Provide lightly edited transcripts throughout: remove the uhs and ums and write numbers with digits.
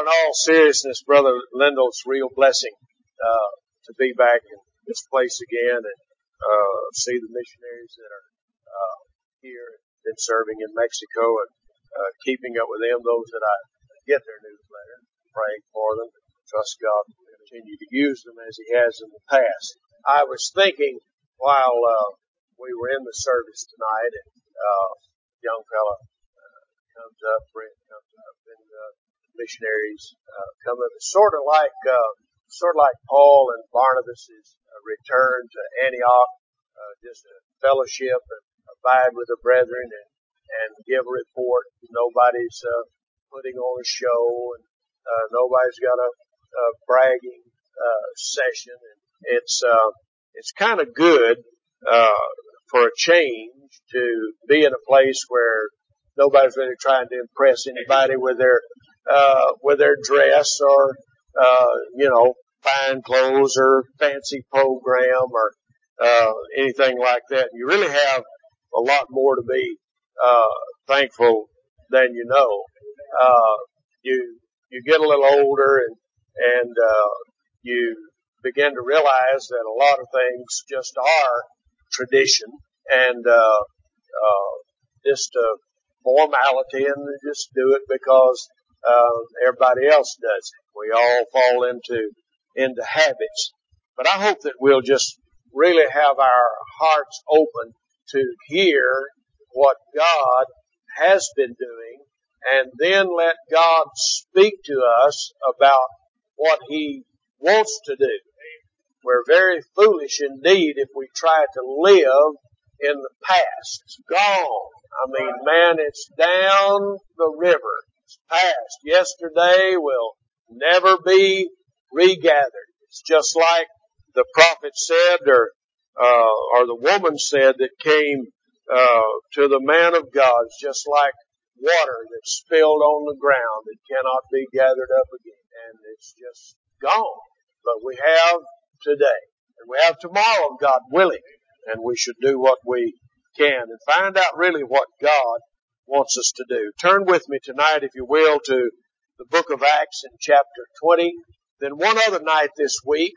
in all seriousness, Brother Lindell, it's a real blessing to be back in this place again and see the missionaries that are here and been serving in Mexico and keeping up with them, those that I get their newsletter, praying for them. Trust God to continue to use them as He has in the past. I was thinking while we were in the service tonight, and young fella comes up, Brent comes up, and missionaries come up. It's sort of like Paul and Barnabas' return to Antioch, just a fellowship and abide with the brethren and give a report. Nobody's putting on a show, and nobody's got a bragging session. And it's kind of good for a change to be in a place where nobody's really trying to impress anybody with their dress or fine clothes or fancy program or anything like that. You really have a lot more to be thankful than you know. You get a little older and you begin to realize that a lot of things just are tradition and just a formality, and just do it because everybody else does it. We all fall into habits. But I hope that we'll just really have our hearts open to hear what God has been doing, and then let God speak to us about what He wants to do. We're very foolish indeed if we try to live in the past. It's gone. I mean, man, it's down the river. It's past. Yesterday will never be regathered. It's just like the prophet said, or the woman said that came to the man of God. It's just like water that's spilled on the ground that cannot be gathered up again. And it's just gone. But we have today. And we have tomorrow, God willing. And we should do what we can and find out really what God wants us to do. Turn with me tonight, if you will, to the book of Acts in chapter 20. Then one other night this week,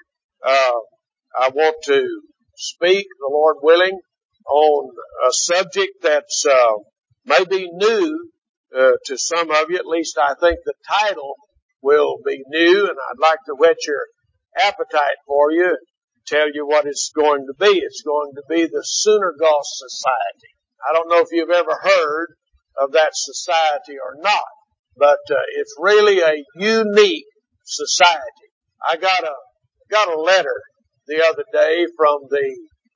I want to speak, the Lord willing, on a subject that's maybe new to some of you. At least I think the title will be new, and I'd like to whet your appetite for you and tell you what it's going to be. It's going to be the Soonergoss Society. I don't know if you've ever heard of that society or not, but it's really a unique society. I got a letter the other day from the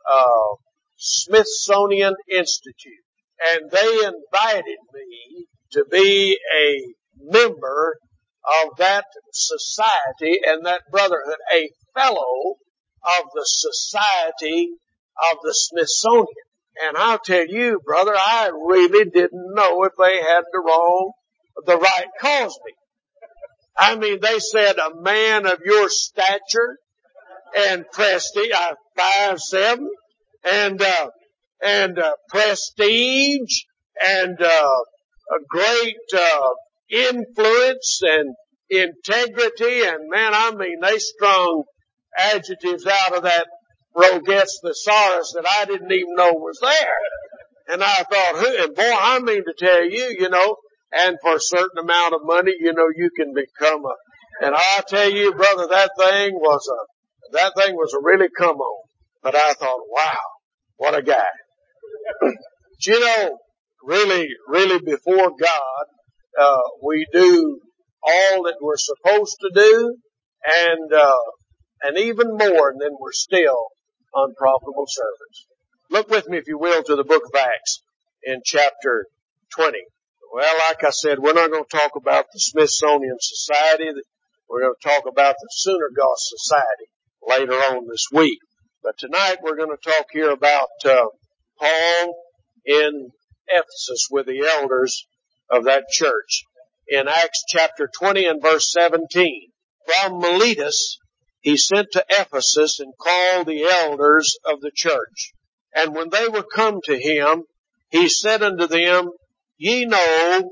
Smithsonian Institute, and they invited me to be a member of that society and that brotherhood, a fellow of the Society of the Smithsonian. And I'll tell you, brother, I really didn't know if they had the right Cosby. I mean, they said a man of your stature and prestige, 5'7", and prestige and a great influence and integrity, and man, I mean, they strung adjectives out of that Roget's thesaurus that I didn't even know was there. And I thought, and boy, I mean to tell you, and for a certain amount of money, you can become and I tell you, brother, that thing was a really come on. But I thought, wow, what a guy. But really before God, we do all that we're supposed to do, and even more, and then we're still unprofitable servants. Look with me, if you will, to the book of Acts in chapter 20. Well, like I said, we're not going to talk about the Smithsonian Society. We're going to talk about the Soonergoss Society later on this week. But tonight we're going to talk here about Paul in Ephesus with the elders of that church. In Acts chapter 20 and verse 17, from Miletus he sent to Ephesus and called the elders of the church. And when they were come to him, he said unto them, Ye know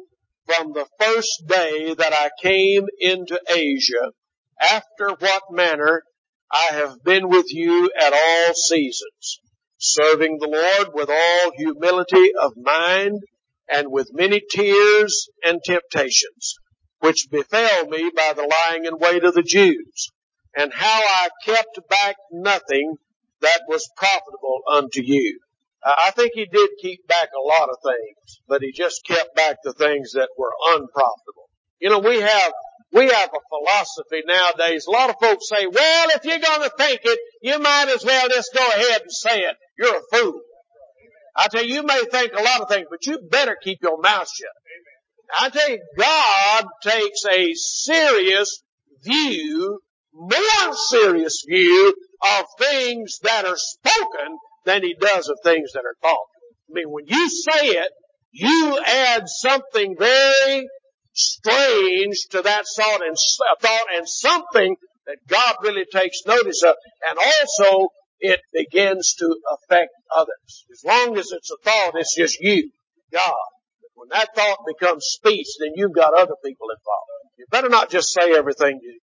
from the first day that I came into Asia, after what manner I have been with you at all seasons, serving the Lord with all humility of mind and with many tears and temptations, which befell me by the lying in wait of the Jews, and how I kept back nothing that was profitable unto you. I think he did keep back a lot of things, but he just kept back the things that were unprofitable. You know, we have a philosophy nowadays. A lot of folks say, well, if you're going to think it, you might as well just go ahead and say it. You're a fool. I tell you, you may think a lot of things, but you better keep your mouth shut. I tell you, God takes a serious view, more serious view of things that are spoken than he does of things that are thought. I mean, when you say it, you add something very strange to that thought and something that God really takes notice of. And also, it begins to affect others. As long as it's a thought, it's just you, God. But when that thought becomes speech, then you've got other people involved. You better not just say everything you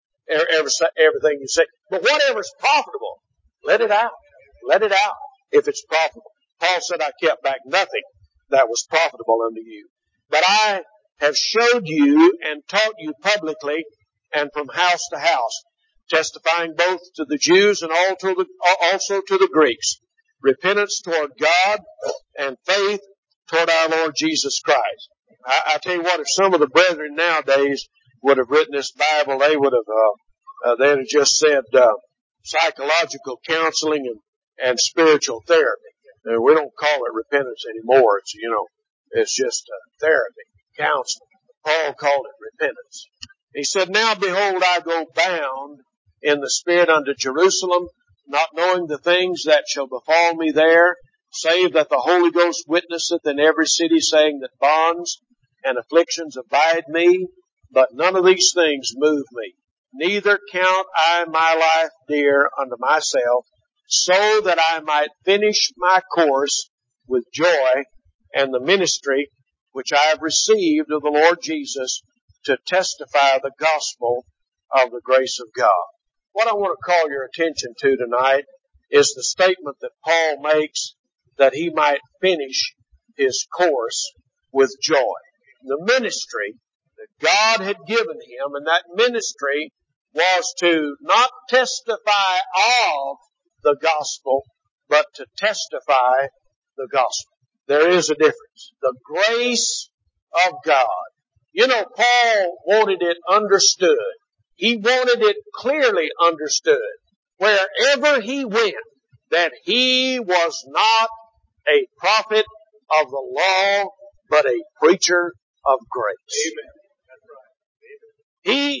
say, but whatever's profitable, let it out. Let it out if it's profitable. Paul said, I kept back nothing that was profitable unto you. But I have showed you and taught you publicly and from house to house, testifying both to the Jews and also to the Greeks, repentance toward God and faith toward our Lord Jesus Christ. I tell you what, if some of the brethren nowadays would have written this Bible, they would have, they'd have just said, psychological counseling and spiritual therapy. And we don't call it repentance anymore. It's just therapy, counseling. Paul called it repentance. He said, now behold, I go bound in the Spirit unto Jerusalem, not knowing the things that shall befall me there, save that the Holy Ghost witnesseth in every city, saying that bonds and afflictions abide me, but none of these things move me. Neither count I my life dear unto myself, so that I might finish my course with joy and the ministry which I have received of the Lord Jesus to testify the gospel of the grace of God. What I want to call your attention to tonight is the statement that Paul makes that he might finish his course with joy. The ministry that God had given him, and that ministry was to not testify of the gospel, but to testify the gospel. There is a difference. The grace of God. You know, Paul wanted it understood. He wanted it clearly understood wherever he went that he was not a prophet of the law, but a preacher of grace. Amen. That's right.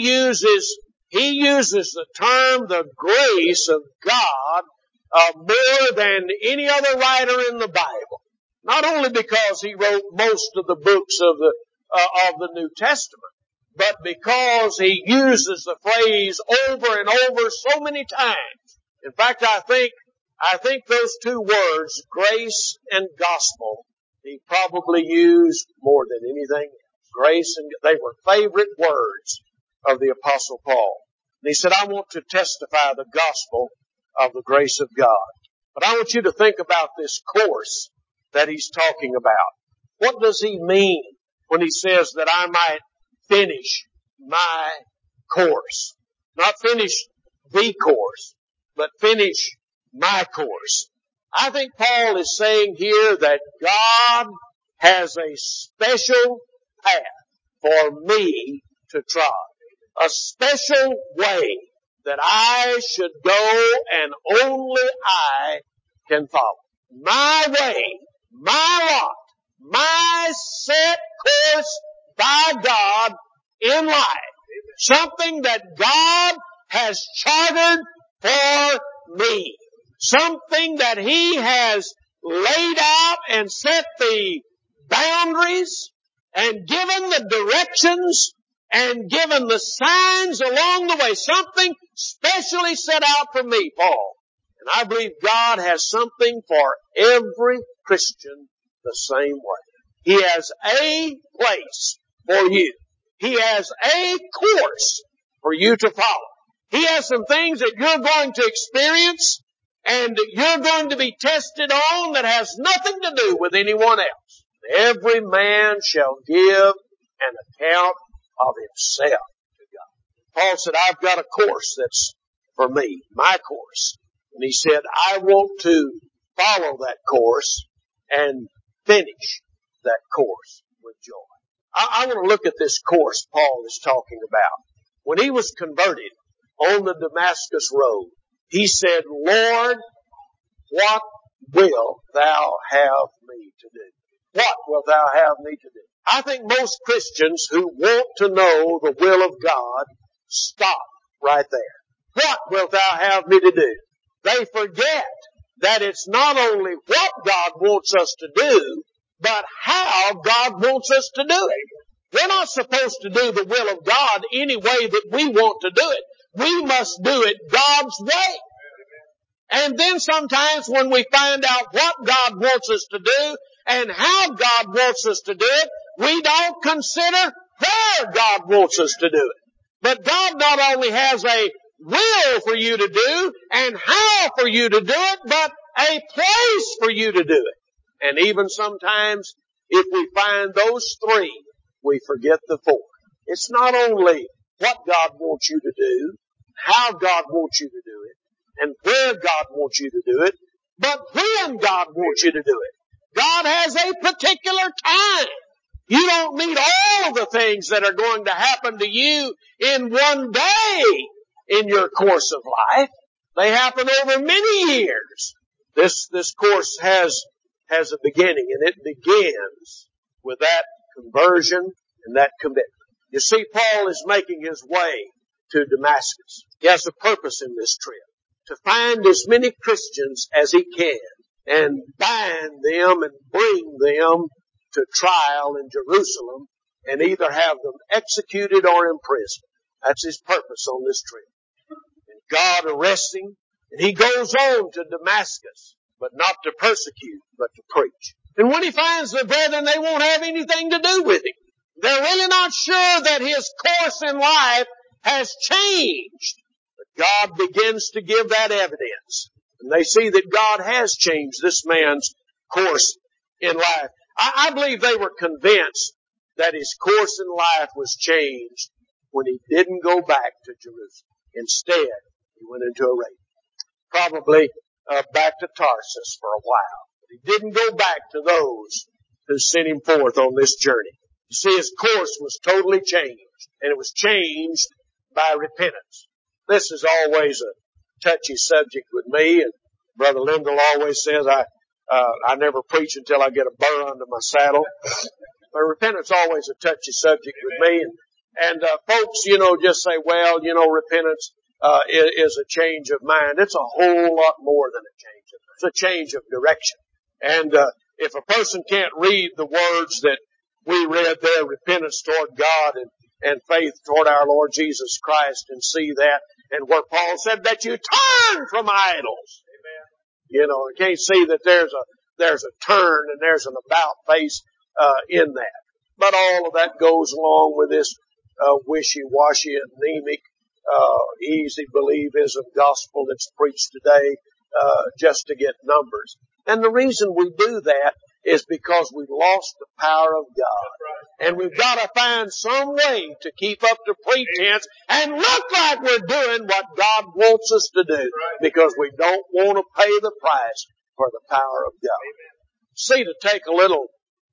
He uses the term the grace of God more than any other writer in the Bible. Not only because he wrote most of the books of the New Testament, but because he uses the phrase over and over so many times. In fact, I think those two words, grace and gospel, he probably used more than anything else. Grace and they were favorite words of the Apostle Paul. And he said, I want to testify the gospel of the grace of God. But I want you to think about this course that he's talking about. What does he mean when he says that I might finish my course? Not finish the course, but finish my course. I think Paul is saying here that God has a special path for me to trod. A special way that I should go and only I can follow. My way, my lot, my set course by God in life. Something that God has chartered for me. Something that He has laid out and set the boundaries and given the directions and given the signs along the way. Something specially set out for me, Paul. And I believe God has something for every Christian the same way. He has a place for you. He has a course for you to follow. He has some things that you're going to experience and you're going to be tested on that has nothing to do with anyone else. Every man shall give an account of himself to God. Paul said, I've got a course that's for me, my course. And he said, I want to follow that course and finish that course with joy. I want to look at this course Paul is talking about. When he was converted on the Damascus road, he said, Lord, what wilt thou have me to do? What wilt thou have me to do? I think most Christians who want to know the will of God stop right there. What wilt thou have me to do? They forget that it's not only what God wants us to do, but how God wants us to do it. We're not supposed to do the will of God any way that we want to do it. We must do it God's way. And then sometimes when we find out what God wants us to do and how God wants us to do it, we don't consider where God wants us to do it. But God not only has a will for you to do and how for you to do it, but a place for you to do it. And even sometimes if we find those three, we forget the fourth. It's not only what God wants you to do, how God wants you to do it, and where God wants you to do it, but when God wants you to do it. God has a particular time. You don't meet all of the things that are going to happen to you in one day in your course of life. They happen over many years. This course has a beginning, and it begins with that conversion and that commitment. You see, Paul is making his way to Damascus. He has a purpose in this trip, to find as many Christians as he can and bind them and bring them to trial in Jerusalem and either have them executed or imprisoned. That's his purpose on this trip. And God arrests him, and he goes on to Damascus, but not to persecute, but to preach. And when he finds the brethren, they won't have anything to do with him. They're really not sure that his course in life has changed. But God begins to give that evidence. And they see that God has changed this man's course in life. I believe they were convinced that his course in life was changed when he didn't go back to Jerusalem. Instead, he went into Arabia. Probably back to Tarsus for a while. But he didn't go back to those who sent him forth on this journey. You see, his course was totally changed. And it was changed by repentance. This is always a touchy subject with me. And Brother Lindell always says I never preach until I get a burr under my saddle. But repentance is always a touchy subject with me. And folks, just say, well, repentance is a change of mind. It's a whole lot more than a change of mind. It's a change of direction. And if a person can't read the words that we read there, repentance toward God and faith toward our Lord Jesus Christ, and see that, and where Paul said that you turn from idols. Amen. You can't see that there's a turn and there's an about face in that. But all of that goes along with this wishy-washy, anemic, easy believism gospel that's preached today just to get numbers. And the reason we do that is because we've lost the power of God. And we've got to find some way to keep up the pretense and look like we're doing what God wants us to do, because we don't want to pay the price for the power of God. See, to take a little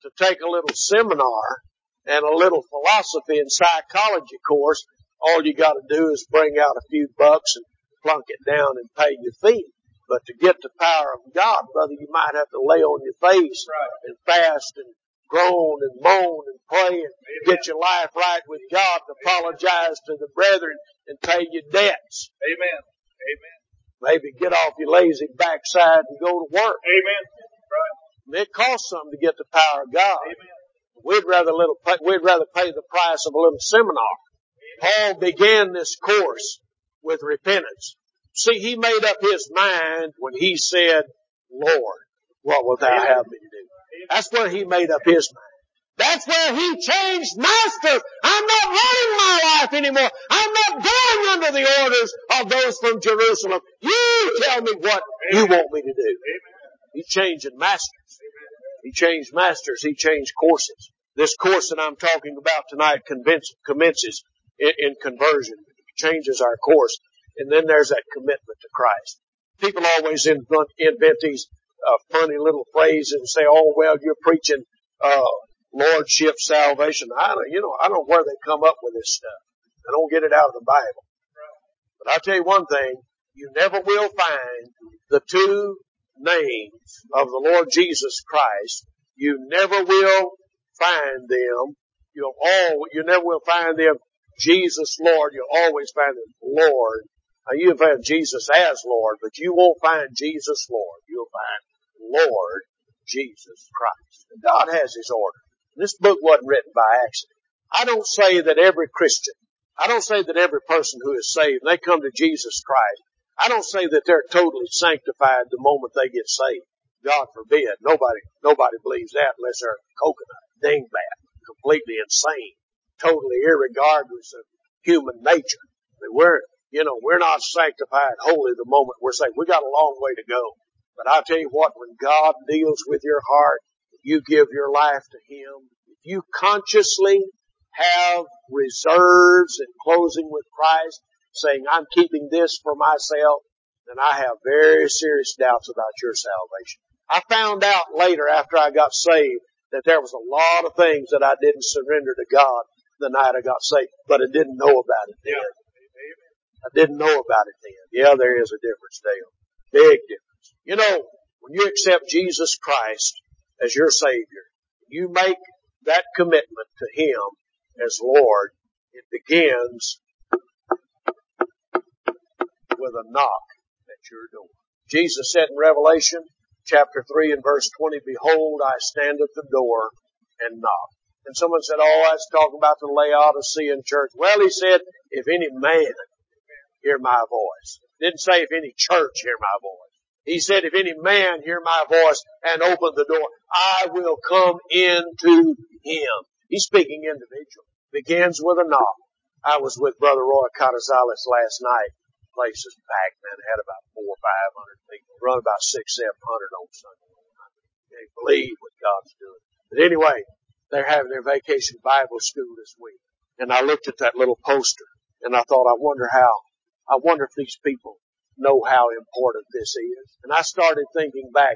seminar and a little philosophy and psychology course, all you got to do is bring out a few bucks and plunk it down and pay your fee. But to get the power of God, brother, you might have to lay on your face and fast and groan and moan and pray and get your life right with God, and apologize to the brethren and pay your debts. Amen. Amen. Maybe get off your lazy backside and go to work. Amen. Right. It costs something to get the power of God. Amen. We'd rather pay the price of a little seminar. Paul began this course with repentance. See, he made up his mind when he said, Lord, what wilt thou have me to do? That's where he made up his mind. That's where He changed masters. I'm not running my life anymore. I'm not going under the orders of those from Jerusalem. You tell me what you want me to do. He's changing masters. He changed masters. He changed courses. This course that I'm talking about tonight commences in conversion. It changes our course. And then there's that commitment to Christ. People always invent these funny little phrases and say, oh, well, you're preaching lordship salvation. I don't know where they come up with this stuff. I don't get it out of the Bible. But I'll tell you one thing. You never will find the two names of the Lord Jesus Christ. You never will find them. You never will find them Jesus Lord. You'll always find them Lord. Now you'll find Jesus as Lord, but you won't find Jesus Lord. You'll find Lord Jesus Christ. And God has His order. This book wasn't written by accident. I don't say that every Christian, I don't say that every person who is saved, they come to Jesus Christ, I don't say that they're totally sanctified the moment they get saved. God forbid. Nobody believes that unless they're a coconut, dingbat, completely insane, totally irregardless of human nature. We're not sanctified wholly the moment we're saved. We got a long way to go. But I'll tell you what, when God deals with your heart, you give your life to Him. If you consciously have reserves in closing with Christ, saying, I'm keeping this for myself, then I have very serious doubts about your salvation. I found out later after I got saved that there was a lot of things that I didn't surrender to God the night I got saved, but I didn't know about it then. I didn't know about it then. Yeah, there is a difference, Dale. Big difference. When you accept Jesus Christ as your Savior, you make that commitment to Him as Lord, it begins with a knock at your door. Jesus said in Revelation chapter 3 and verse 20, Behold, I stand at the door and knock. And someone said, oh, that's talking about the Laodicean church. Well, He said, if any man hear my voice. Didn't say if any church hear my voice. He said, if any man hear my voice and open the door, I will come into him. He's speaking individual. Begins with a knock. I was with Brother Roy Catazales last night. The place is packed, man. It had about 400 or 500 people. Run about 600, 700 on Sunday. Can't believe what God's doing. But anyway, they're having their vacation Bible school this week. And I looked at that little poster and I thought, I wonder if these people know how important this is. And I started thinking back,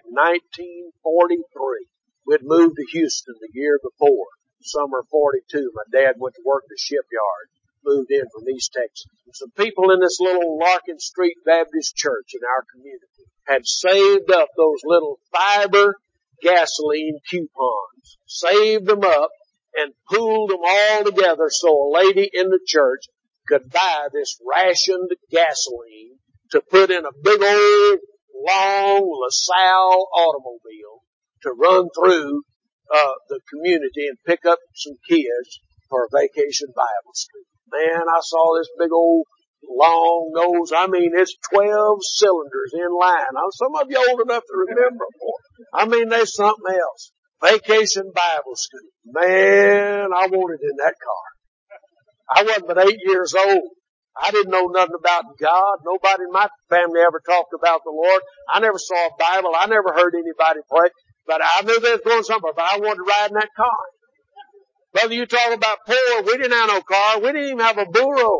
1943. We'd moved to Houston the year before, summer 42. My dad went to work at the shipyard, moved in from East Texas. And some people in this little Larkin Street Baptist church in our community had saved up those little fiber gasoline coupons, saved them up and pooled them all together so a lady in the church could buy this rationed gasoline to put in a big old long LaSalle automobile to run through the community and pick up some kids for a vacation Bible school. Man, I saw this big old long nose. I mean, it's 12 cylinders in line. Now, some of you old enough to remember them. I mean, there's something else. Vacation Bible school. Man, I wanted in that car. I wasn't but 8 years old. I didn't know nothing about God. Nobody in my family ever talked about the Lord. I never saw a Bible. I never heard anybody pray. But I knew they was doing something. But I wanted to ride in that car. Brother, you talk about poor. We didn't have no car. We didn't even have a burro.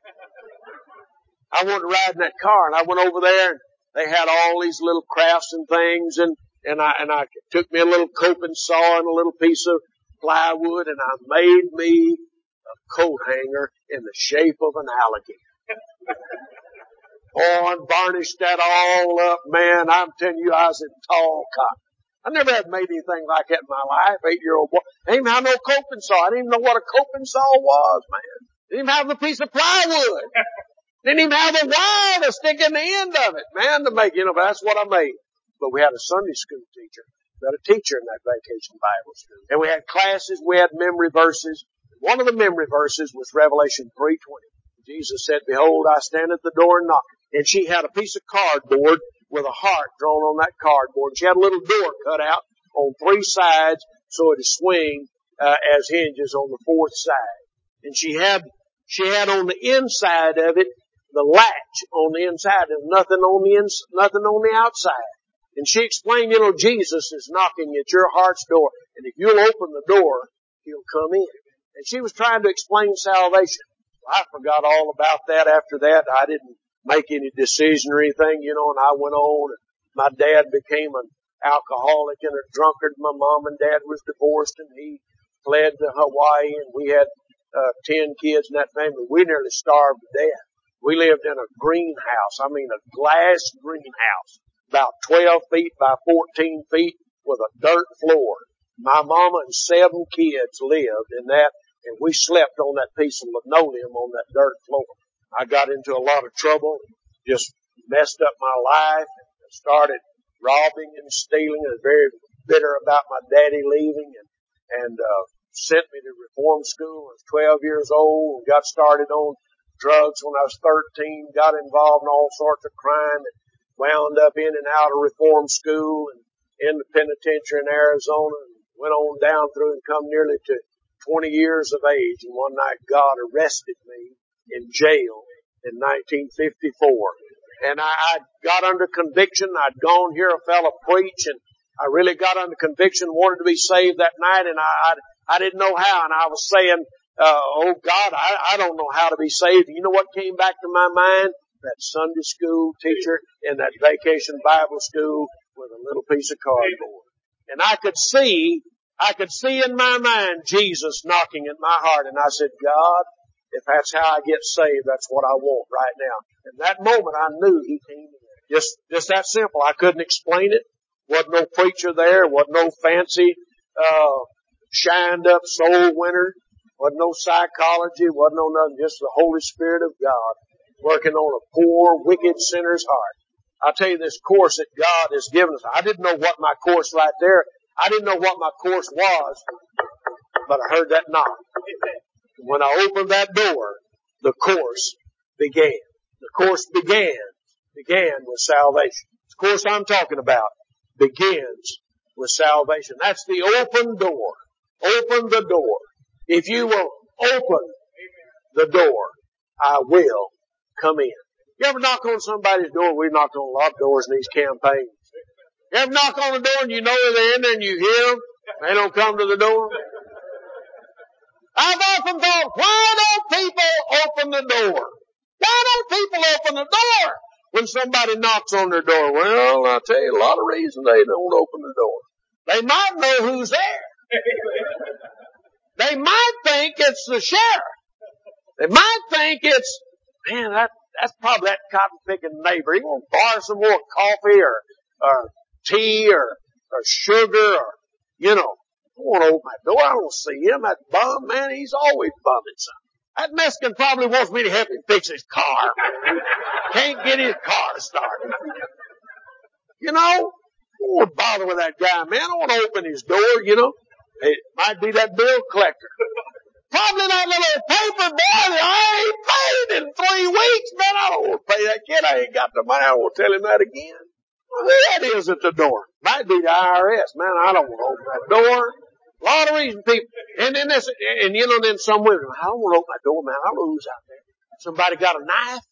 I wanted to ride in that car. And I went over there and they had all these little crafts and things. And I took me a little coping saw and a little piece of plywood and I made me a coat hanger in the shape of an alligator. Oh, and varnished that all up, man. I'm telling you, I was in tall cotton. I never had made anything like that in my life, 8-year-old boy. I didn't even have no coping saw. I didn't even know what a coping saw was, man. Didn't even have the piece of plywood. Didn't even have a wire to stick in the end of it, man, to make, but that's what I made. But we had a Sunday school teacher. We had a teacher in that vacation Bible school. And we had classes, we had memory verses. One of the memory verses was Revelation 3:20. Jesus said, Behold, I stand at the door and knock. And she had a piece of cardboard with a heart drawn on that cardboard. She had a little door cut out on 3 sides so it'd swing as hinges on the fourth side. And she had on the inside of it the latch on the inside and nothing on the outside. And she explained, Jesus is knocking at your heart's door, and if you'll open the door, He'll come in. And she was trying to explain salvation. I forgot all about that after that. I didn't make any decision or anything, and I went on. My dad became an alcoholic and a drunkard. My mom and dad was divorced, and he fled to Hawaii, and we had 10 kids in that family. We nearly starved to death. We lived in a greenhouse. I mean, a glass greenhouse, about 12 feet by 14 feet with a dirt floor. My mama and 7 kids lived in that, and we slept on that piece of linoleum on that dirt floor. I got into a lot of trouble, just messed up my life, and started robbing and stealing. I was very bitter about my daddy leaving, and sent me to reform school. I was 12 years old and got started on drugs when I was 13, got involved in all sorts of crime, and wound up in and out of reform school and in the penitentiary in Arizona, and went on down through and come nearly to 20 years of age. And one night God arrested me in jail in 1954. And I got under conviction. I'd gone hear a fellow preach, and I really got under conviction, wanted to be saved that night, and I didn't know how. And I was saying, oh God, I don't know how to be saved. You know what came back to my mind? That Sunday school teacher in that vacation Bible school with a little piece of cardboard. And I could see in my mind Jesus knocking at my heart. And I said, God, if that's how I get saved, that's what I want right now. In that moment, I knew He came in. Just that simple. I couldn't explain it. Wasn't no preacher there. Wasn't no fancy, shined up soul winner. Wasn't no psychology. Wasn't no nothing. Just the Holy Spirit of God working on a poor, wicked sinner's heart. I'll tell you, this course that God has given us, I didn't know what my course right there, I didn't know what my course was, but I heard that knock. When I opened that door, the course began. The course began with salvation. The course I'm talking about begins with salvation. That's the open door. Open the door. If you will open the door, I will come in. You ever knock on somebody's door? We've knocked on a lot of doors in these campaigns. You ever knock on the door and you know they're in there and you hear them? They don't come to the door. I've often thought, why don't people open the door? Why don't people open the door when somebody knocks on their door? Well, I'll tell you a lot of reasons they don't open the door. They might know who's there. They might think it's the sheriff. They might think it's, man, that's probably that cotton-picking neighbor. He won't borrow some more coffee or tea or sugar or, I don't want to open my door. I don't see him. That bum, man, he's always bumming something. That Mexican probably wants me to help him fix his car. Can't get his car started. I don't want to bother with that guy, man. I don't want to open his door, It might be that bill collector. Probably that little paper boy that I ain't paid in 3 weeks. Man, I don't want to pay that kid. I ain't got the money. I won't tell him that again. Well, who that is at the door? Might be the IRS. Man, I don't want to open that door. A lot of reasons people, and then then some women, I don't want to open that door, man. I don't know who's out there. Somebody got a knife?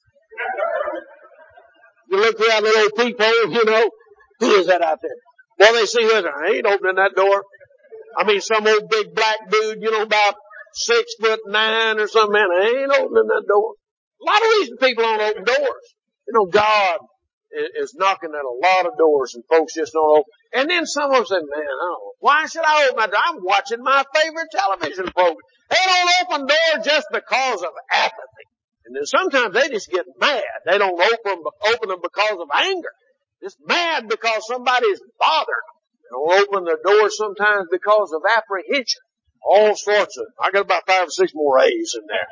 You look through that little peephole, who is that out there? Well, they see who is there. I ain't opening that door. I mean, some old big black dude, about 6'9" or something, man, I ain't opening that door. A lot of reasons people don't open doors. God is knocking at a lot of doors and folks just don't open. And then some of them say, man, why should I open my door? I'm watching my favorite television program. They don't open doors just because of apathy. And then sometimes they just get mad. They don't open them because of anger. Just mad because somebody's bothered. They don't open the door sometimes because of apprehension. All sorts of, I got about 5 or 6 more A's in there.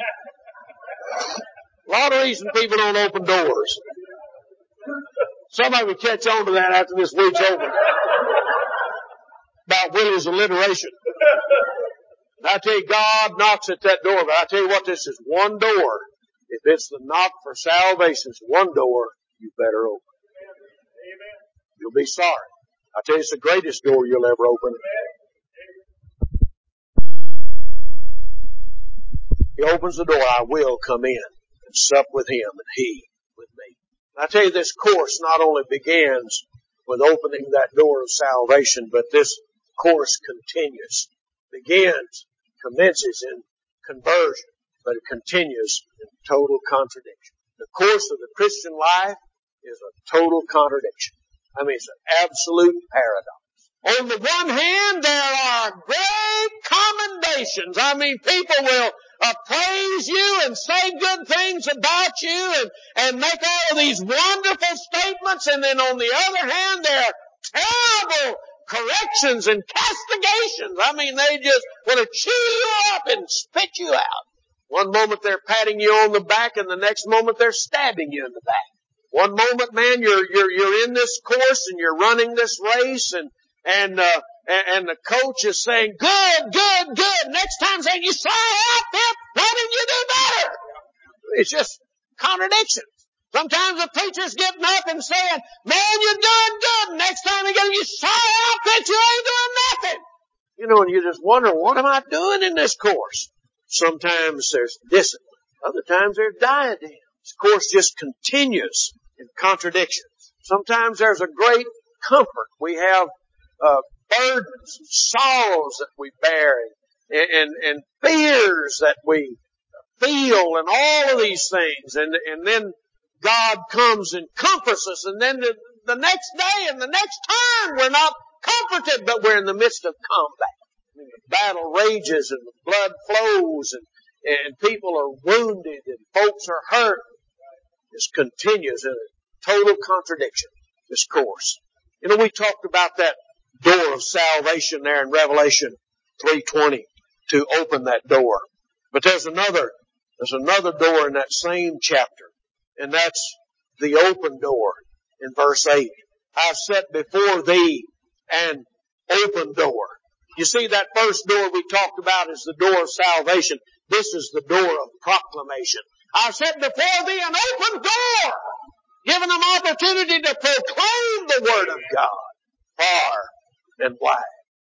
A lot of reasons people don't open doors. Somebody will catch on to that after this week's over. About Willie's alliteration. And I tell you, God knocks at that door, but I tell you what, this is one door. If it's the knock for salvation, it's one door, you better open. You'll be sorry. I tell you, it's the greatest door you'll ever open. He opens the door, I will come in and sup with Him and He with me. And I tell you, this course not only begins with opening that door of salvation, but this course continues. Commences in conversion, but it continues in total contradiction. The course of the Christian life is a total contradiction. I mean, it's an absolute paradox. On the one hand, there are great commendations. I mean, people will praise you and say good things about you and make all of these wonderful statements. And then on the other hand, there are terrible corrections and castigations. I mean, they just want to chew you up and spit you out. One moment they're patting you on the back, and the next moment they're stabbing you in the back. One moment, man, you're in this course and you're running this race, and the coach is saying, good. Next time saying, you saw out there, why didn't you do better? It's just contradictions. Sometimes the preacher's getting up and saying, man, you're doing good. Next time he goes, you saw out that you ain't doing nothing. You know, and you just wonder, what am I doing in this course? Sometimes there's discipline. Other times there's diadem. This course just continues in contradictions. Sometimes there's a great comfort. We have burdens and sorrows that we bear and fears that we feel and all of these things. And then God comes and comforts us, and then the next day and the next turn we're not comforted, but we're in the midst of combat. The battle rages and the blood flows and people are wounded and folks are hurt. This continues in a total contradiction, this course. You know, we talked about that door of salvation there in Revelation 3:20 to open that door. But there's another door in that same chapter, and that's the open door in verse 8. I've set before thee an open door. You see, that first door we talked about is the door of salvation. This is the door of proclamation. I've set before thee an open door, giving them opportunity to proclaim the Word of God far and wide.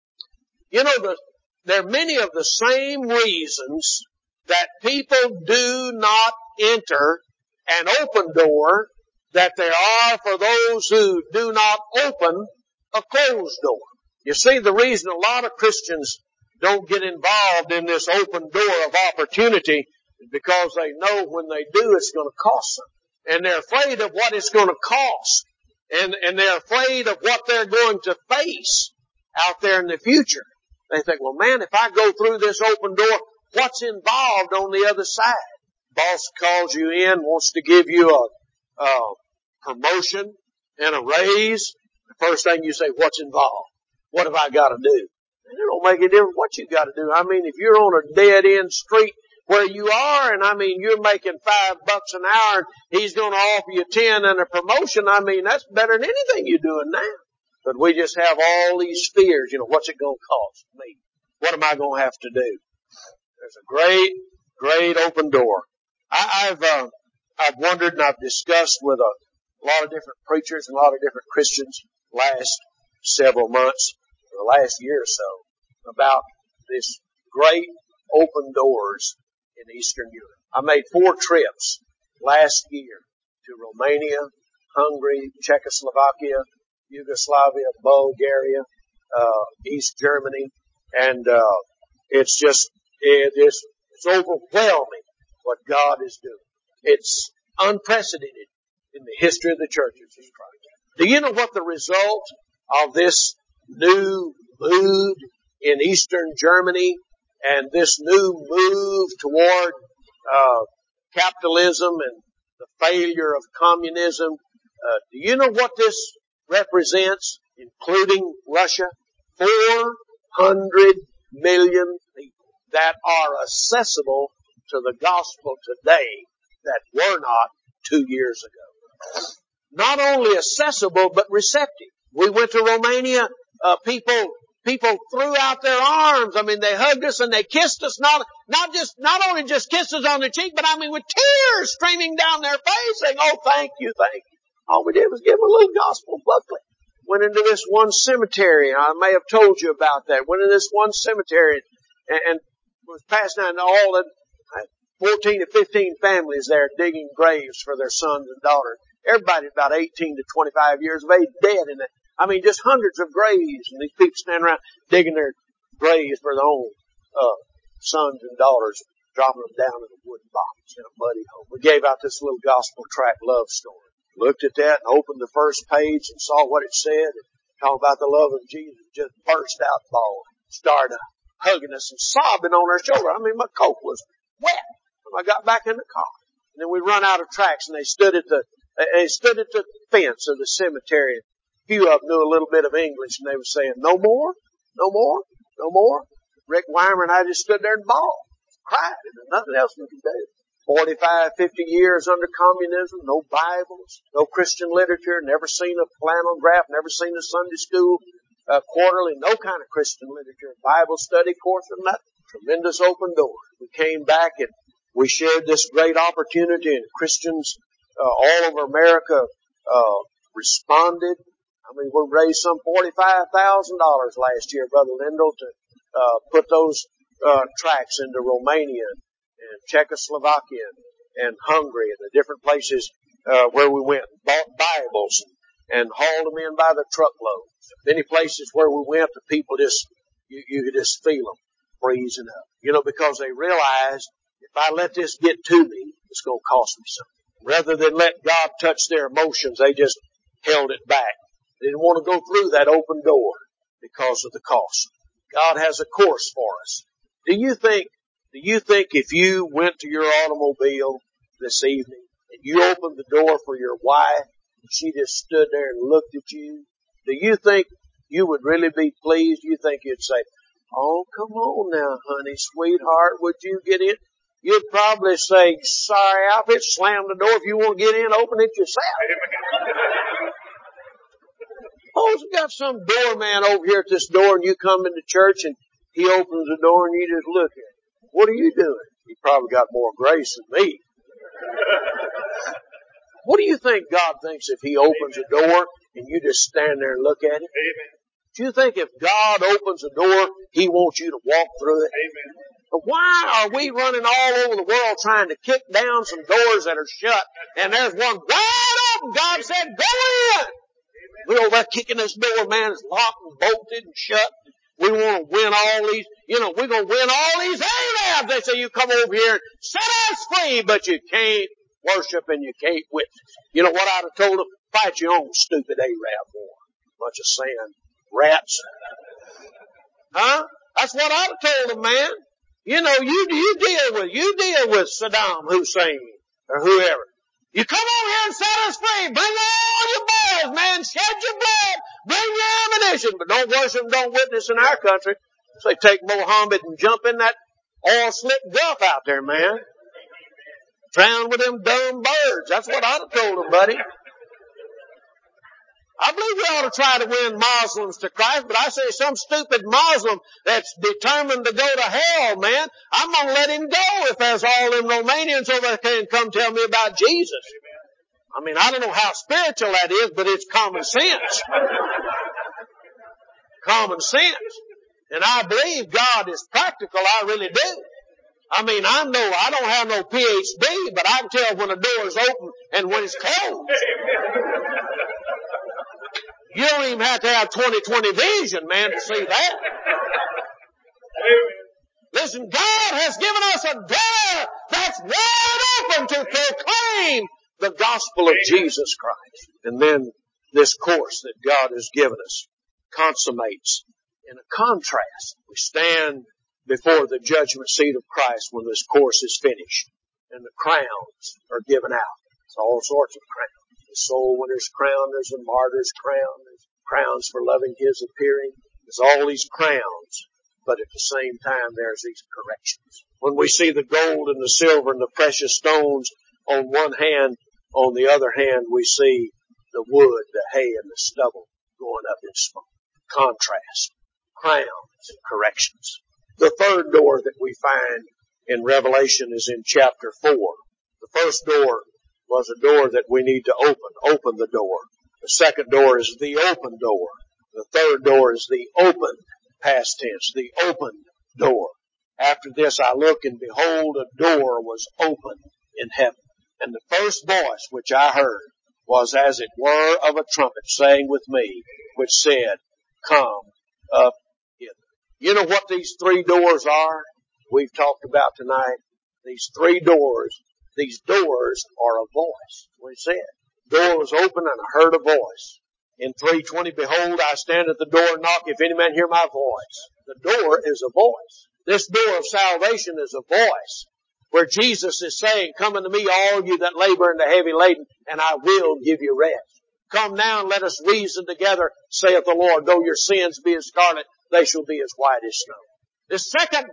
You know, there are many of the same reasons that people do not enter an open door that there are for those who do not open a closed door. You see, the reason a lot of Christians don't get involved in this open door of opportunity is because they know when they do it's going to cost them. And they're afraid of what it's going to cost. And they're afraid of what they're going to face out there in the future. They think, well, man, if I go through this open door, what's involved on the other side? Boss calls you in, wants to give you a promotion and a raise. The first thing you say, what's involved? What have I got to do? And it don't make a difference what you got to do. I mean, if you're on a dead-end street where you are, and I mean, you're making $5 an hour, and he's going to offer you 10 and a promotion, I mean, that's better than anything you're doing now. But we just have all these fears. You know, what's it going to cost me? What am I going to have to do? There's a great, great open door. I've wondered and I've discussed with a lot of different preachers and a lot of different Christians last several months, or the last year or so, about this great open doors in Eastern Europe. I made 4 trips last year to Romania, Hungary, Czechoslovakia, Yugoslavia, Bulgaria, East Germany, and it's overwhelming what God is doing. It's unprecedented in the history of the Church of Jesus Christ. Do you know what the result of this new mood in Eastern Germany and this new move toward capitalism and the failure of communism? Do you know what this represents, including Russia? 400 million people that are accessible to the gospel today that were not 2 years ago. Not only accessible, but receptive. We went to Romania, people threw out their arms. I mean, they hugged us and they kissed us, not only just kissed us on the cheek, but I mean with tears streaming down their face saying, oh, thank you. All we did was give them a little gospel booklet. Went into this one cemetery, and I may have told you about that. Went into this one cemetery and was passing out all the 14 to 15 families there digging graves for their sons and daughters. Everybody about 18 to 25 years of age dead in it. I mean, just hundreds of graves, and these people standing around digging their graves for their own sons and daughters, dropping them down in a wooden box in a muddy hole. We gave out this little gospel tract love story. Looked at that and opened the first page and saw what it said and talked about the love of Jesus. Just burst out bawling. Started hugging us and sobbing on our shoulder. I mean, my coat was wet when I got back in the car. And then we run out of tracts, and they stood at the fence of the cemetery. A few of them knew a little bit of English, and they were saying, "No more, no more, no more." Rick Weimer and I just stood there and bawled, cried, and there's nothing else we could do. 45, 50 years under communism, no Bibles, no Christian literature, never seen a flannel graph, never seen a Sunday school quarterly, no kind of Christian literature, Bible study course or nothing. Tremendous open door. We came back and we shared this great opportunity, and Christians all over America responded. I mean, we raised some $45,000 last year, Brother Lindell, to put those tracts into Romania and Czechoslovakia and Hungary and the different places where we went. Bought Bibles and hauled them in by the truckloads. Many places where we went, the people just, you could just feel them freezing up. You know, because they realized, if I let this get to me, it's going to cost me something. Rather than let God touch their emotions, they just held it back. They didn't want to go through that open door because of the cost. God has a course for us. Do you think if you went to your automobile this evening and you opened the door for your wife and she just stood there and looked at you, do you think you would really be pleased? You think you'd say, "Oh, come on now, honey, sweetheart, would you get in?" You'd probably say, "Sorry, Alfred, slam the door. If you want to get in, open it yourself." Suppose you got some doorman over here at this door and you come into church and he opens the door and you just look at him. What are you doing? He probably got more grace than me. What do you think God thinks if He opens a door and you just stand there and look at it? Amen. Do you think if God opens a door, He wants you to walk through it? Amen. But why are we running all over the world trying to kick down some doors that are shut and there's one wide open? God said, "Go in." We're over there kicking this door, man. It's locked and bolted and shut. We want to win all these, we're going to win all these Arabs. They say, "You come over here and set us free," but you can't worship and you can't witness. You know what I'd have told them? Fight your own stupid Arab war. Bunch of sand rats. Huh? That's what I'd have told them, man. You deal with Saddam Hussein or whoever. You come over here and set us free. Bring all your boys, man. Shed your blood. Bring your ammunition. But don't worship and don't witness in our country. So they take Mohammed and jump in that oil-slick Gulf out there, man. Drown with them dumb birds. That's what I'd have told them, buddy. I believe we ought to try to win Muslims to Christ, but I say some stupid Muslim that's determined to go to hell, man, I'm going to let him go if there's all them Romanians over there can come tell me about Jesus. I mean, I don't know how spiritual that is, but it's common sense. Common sense. And I believe God is practical. I really do. I mean, I don't have no PhD, but I can tell when a door is open and when it's closed. You don't even have to have 20/20 vision, man, to see that. Listen, God has given us a door that's wide open to proclaim the gospel of Jesus Christ. And then this course that God has given us consummates in a contrast. We stand before the judgment seat of Christ when this course is finished. And the crowns are given out. It's all sorts of crowns. The soul winner's crown, there's a martyr's crown, there's crowns for loving His appearing. There's all these crowns, but at the same time there's these corrections. When we see the gold and the silver and the precious stones on one hand, on the other hand we see the wood, the hay, and the stubble going up in smoke. Contrast. Crowns and corrections. The third door that we find in Revelation is in chapter 4. The first door was a door that we need to open. Open the door. The second door is the open door. The third door is the opened, past tense, the opened door. After this I looked, and behold, a door was opened in heaven. And the first voice which I heard was as it were of a trumpet saying with me, which said, Come up hither. You know what these three doors are? We've talked about tonight. These three doors, these doors are a voice. What he said. The door was open and I heard a voice. In 3:20, behold, I stand at the door and knock, if any man hear my voice. The door is a voice. This door of salvation is a voice where Jesus is saying, Come unto me, all you that labor and are heavy laden, and I will give you rest. Come now and let us reason together, saith the Lord. Though your sins be as scarlet, they shall be as white as snow. This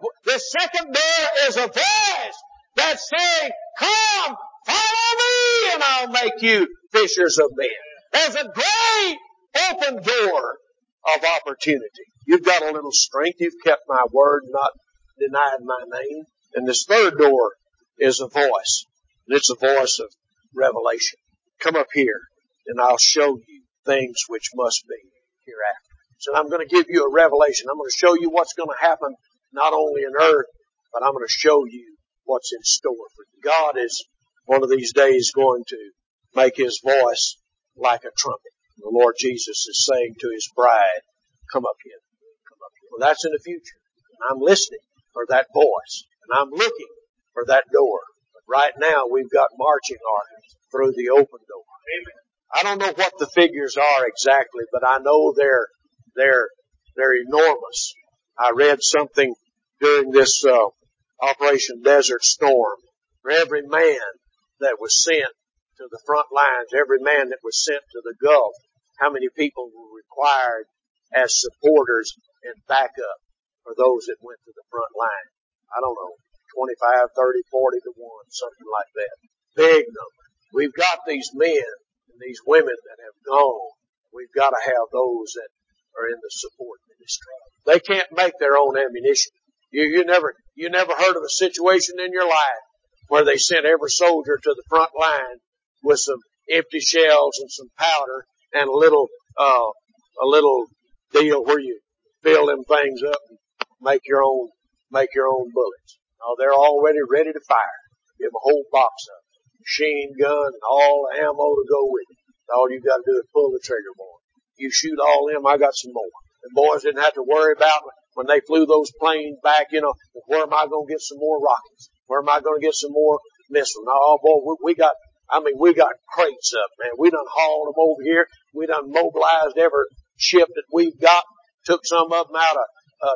second door is a voice that's saying, Come, follow me, and I'll make you fishers of men. There's a great open door of opportunity. You've got a little strength. You've kept my word, not denied my name. And this third door is a voice. And it's a voice of revelation. Come up here and I'll show you things which must be hereafter. So I'm going to give you a revelation. I'm going to show you what's going to happen not only in earth, but I'm going to show you what's in store for you. God is one of these days going to make His voice like a trumpet. The Lord Jesus is saying to His bride, Come up here. Come up here. Well, that's in the future. And I'm listening for that voice. And I'm looking for that door. But right now we've got marching orders through the open door. Amen. I don't know what the figures are exactly, but I know they're enormous. I read something during this Operation Desert Storm. For every man that was sent to the front lines, every man that was sent to the Gulf, how many people were required as supporters and backup for those that went to the front line? I don't know, 25, 30, 40 to 1, something like that. Big number. We've got these men and these women that have gone. We've got to have those that are in the support ministry. They can't make their own ammunition. You never heard of a situation in your life where they sent every soldier to the front line with some empty shells and some powder and a little deal where you fill them things up and make your own bullets. No, they're already ready to fire. You have a whole box of them. Machine gun and all the ammo to go with it. All you got to do is pull the trigger, boy. You shoot all them, I got some more. The boys didn't have to worry about when they flew those planes back, where am I going to get some more rockets? Where am I going to get some more missiles? No, boy, we got crates up, man. We done hauled them over here. We done mobilized every ship that we've got. Took some of them out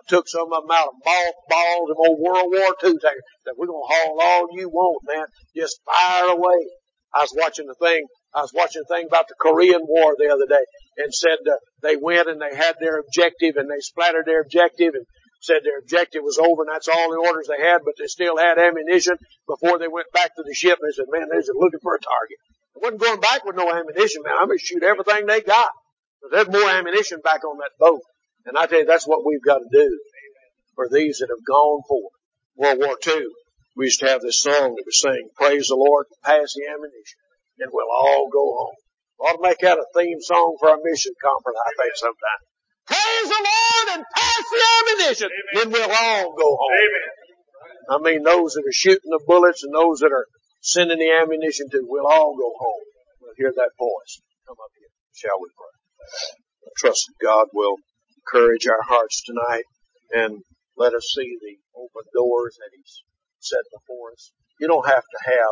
of mothballs, them old World War II tankers. That we're going to haul all you want, man. Just fire away. I was watching a thing about the Korean War the other day and said they went and they had their objective and they splattered their objective and said their objective was over and that's all the orders they had, but they still had ammunition before they went back to the ship. They said, man, they're just looking for a target. They wasn't going back with no ammunition, man. I'm going to shoot everything they got. But there's more ammunition back on that boat. And I tell you, that's what we've got to do for these that have gone forward. World War II, we used to have this song that was saying, praise the Lord, pass the ammunition, and we'll all go home. We ought to make that a theme song for our mission conference, I think, sometime. Praise the Lord and pass the ammunition, then we'll all go home. Amen. I mean, those that are shooting the bullets and those that are sending the ammunition to, we'll all go home. We'll hear that voice. Come up here. Shall we pray? I trust that God will encourage our hearts tonight and let us see the open doors that He's set before us. You don't have to have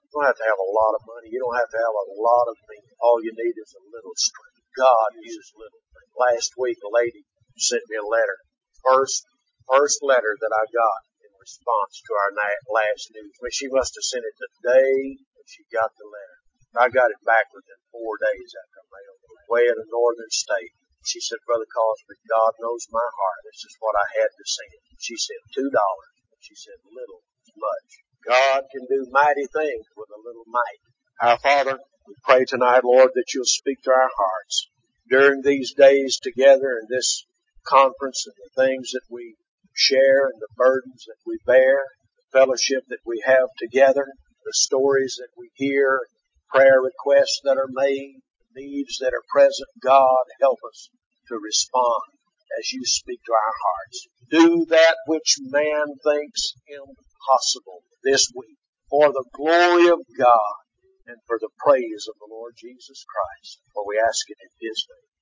a lot of money. You don't have to have a lot of means. All you need is a little strength. God uses little things. Last week, a lady sent me a letter. First letter that I got in response to our last news. I mean, she must have sent it the day that she got the letter. I got it back within 4 days after I mailed it. Way in a northern state. She said, Brother Cosby, God knows my heart. This is what I had to send. She said, $2. She said, little is much. God can do mighty things with a little might. Our Father, we pray tonight, Lord, that You'll speak to our hearts during these days together in this conference and the things that we share and the burdens that we bear, the fellowship that we have together, the stories that we hear, prayer requests that are made, needs that are present. God, help us to respond as you speak to our hearts. Do that which man thinks impossible this week for the glory of God and for the praise of the Lord Jesus Christ. For we ask it in His name.